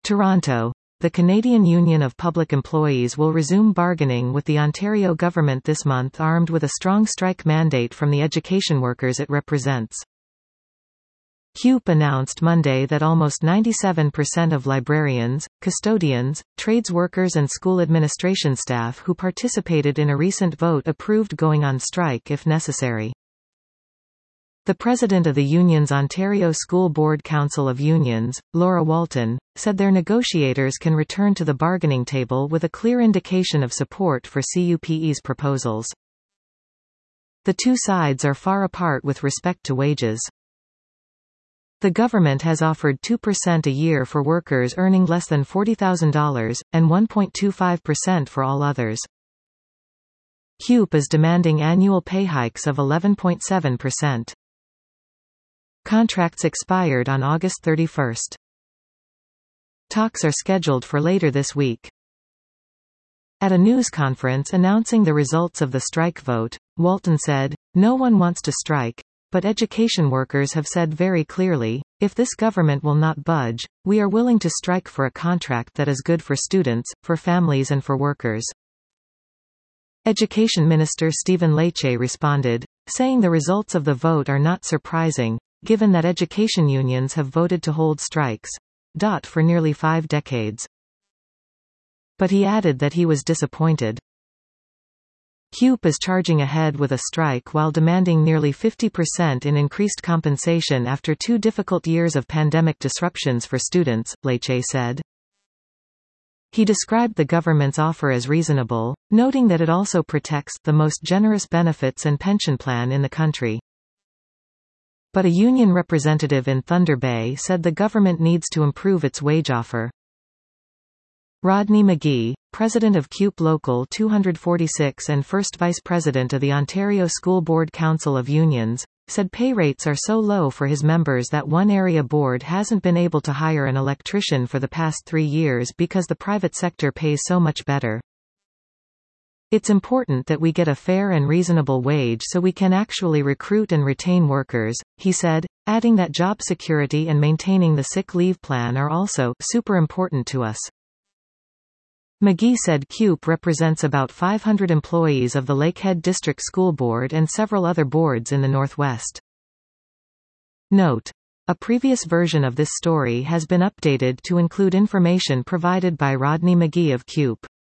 Toronto. The Canadian Union of Public Employees will resume bargaining with the Ontario government this month, armed with a strong strike mandate from the education workers it represents. CUPE announced Monday that almost 97% of librarians, custodians, trades workers and school administration staff who participated in a recent vote approved going on strike if necessary. The president of the union's Ontario School Board Council of Unions, Laura Walton, said their negotiators can return to the bargaining table with a clear indication of support for CUPE's proposals. The two sides are far apart with respect to wages. The government has offered 2% a year for workers earning less than $40,000, and 1.25% for all others. CUPE is demanding annual pay hikes of 11.7%. Contracts expired on August 31. Talks are scheduled for later this week. At a news conference announcing the results of the strike vote, Walton said, "No one wants to strike, but education workers have said very clearly, if this government will not budge, we are willing to strike for a contract that is good for students, for families and for workers." Education Minister Stephen Lecce responded, saying the results of the vote are not surprising, given that education unions have voted to hold strikes for nearly 5 decades. But he added that he was disappointed. CUPE is charging ahead with a strike while demanding nearly 50% in increased compensation after 2 difficult years of pandemic disruptions for students, Lecce said. He described the government's offer as reasonable, noting that it also protects the most generous benefits and pension plan in the country. But a union representative in Thunder Bay said the government needs to improve its wage offer. Rodney McGee, president of CUPE Local 246 and first vice president of the Ontario School Board Council of Unions, said pay rates are so low for his members that one area board hasn't been able to hire an electrician for the past 3 years because the private sector pays so much better. "It's important that we get a fair and reasonable wage so we can actually recruit and retain workers," he said, adding that job security and maintaining the sick leave plan are also super important to us. McGee said CUPE represents about 500 employees of the Lakehead District School Board and several other boards in the Northwest. Note: a previous version of this story has been updated to include information provided by Rodney McGee of CUPE.